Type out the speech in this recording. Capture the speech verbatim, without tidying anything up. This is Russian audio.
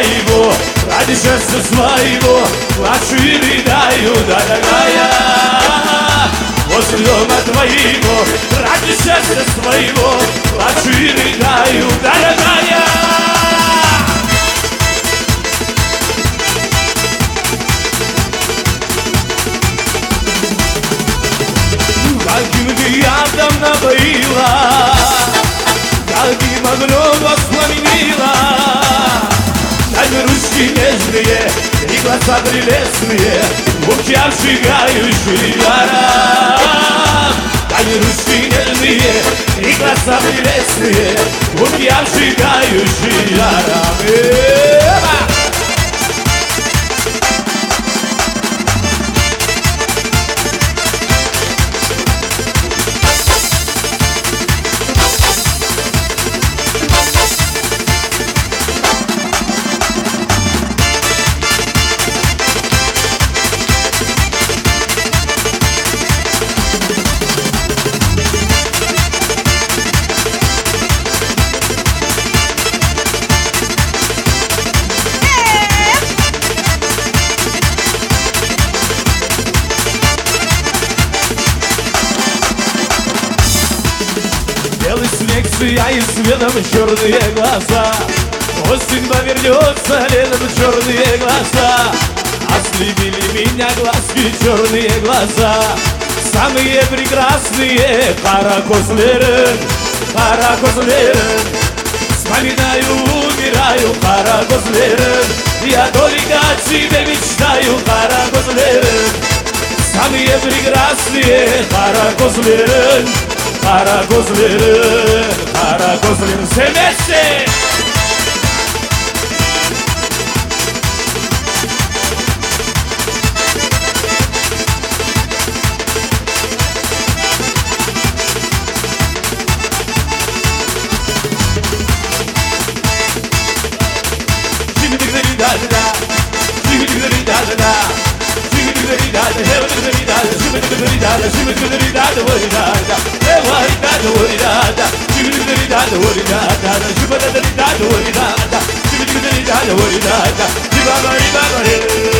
моего, ради счастья своего плачу и рыдаю, дорогая. Возле дома твоего, ради счастья своего плачу и рыдаю, дорогая. Каким ты ядом напоила, каким огнем воспламенила. Дай ручки нежные и глаза прелестные, руки обжигающие жаром. Дай ручки нежные и глаза прелестные, руки обжигающие жаром. Белый снег сияет светом, черные глаза. Осень повернется, летом черные глаза. Ослепили меня глазки, черные глаза. Самые прекрасные Каракозлерен, Каракозлерен. Вспоминаю, умираю, Каракозлерен. Я только о тебе мечтаю, Каракозлерен. Самые прекрасные Каракозлерен, Каракозлерен, Каракозлерен. Все вместе! Worry,